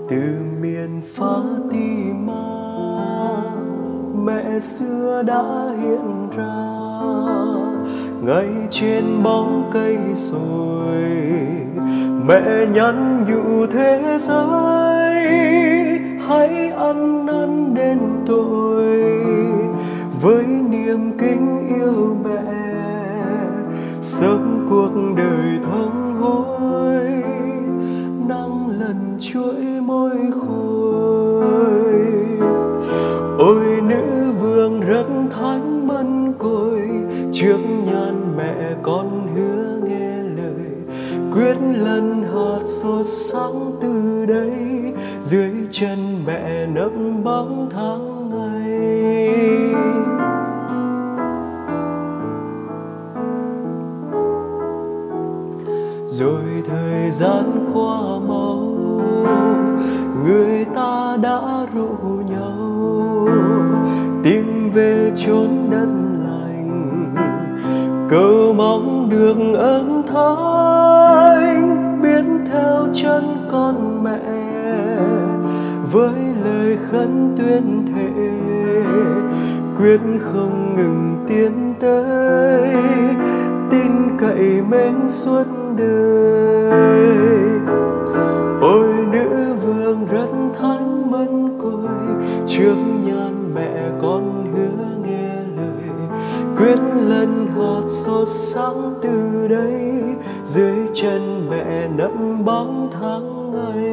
Từ miền Fatima, mẹ xưa đã hiện ra ngay trên bóng cây sồi. Mẹ nhắn nhủ thế giới hãy ăn năn đền tội, với niềm kính yêu mẹ sống cuộc đời thống hối, nắng lần chuỗi môi khôi. Ôi nữ vương rất thánh mân côi, trước nhan mẹ con hứa nghe lời, quyết lần hạt sốt sáng từ đây, dưới chân mẹ nấp bóng tháng ngày. Rồi thời gian qua mau, người ta đã rủ nhau tìm về chốn đất lành, cầu mong được ơn thánh, biết theo chân con mẹ với lời khấn tuyên thệ, quyết không ngừng tiến tới, tin cậy mến suốt đời. Ôi nữ vương rất thánh mân côi, trước nhan mẹ con hứa nghe lời, quyết lần hạt sốt sáng từ đây, dưới chân mẹ nấp bóng tháng ngày.